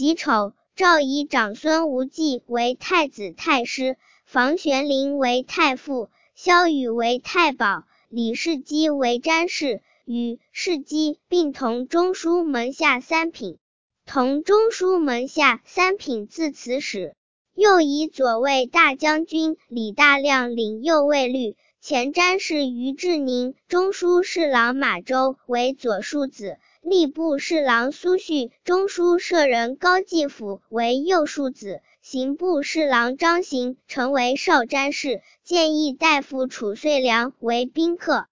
己丑，诏以长孙无忌为太子太师，房玄龄为太傅，萧瑀为太保，李世基为詹事，与世基并同中书门下三品。同中书门下三品自此始。又以左卫大将军李大亮领右卫律，前詹事于志宁，中书侍郎马周为左庶子，吏部侍郎苏旭，中书舍人高继辅为右庶子，刑部侍郎张行成为少詹事，谏议大夫褚遂良为宾客。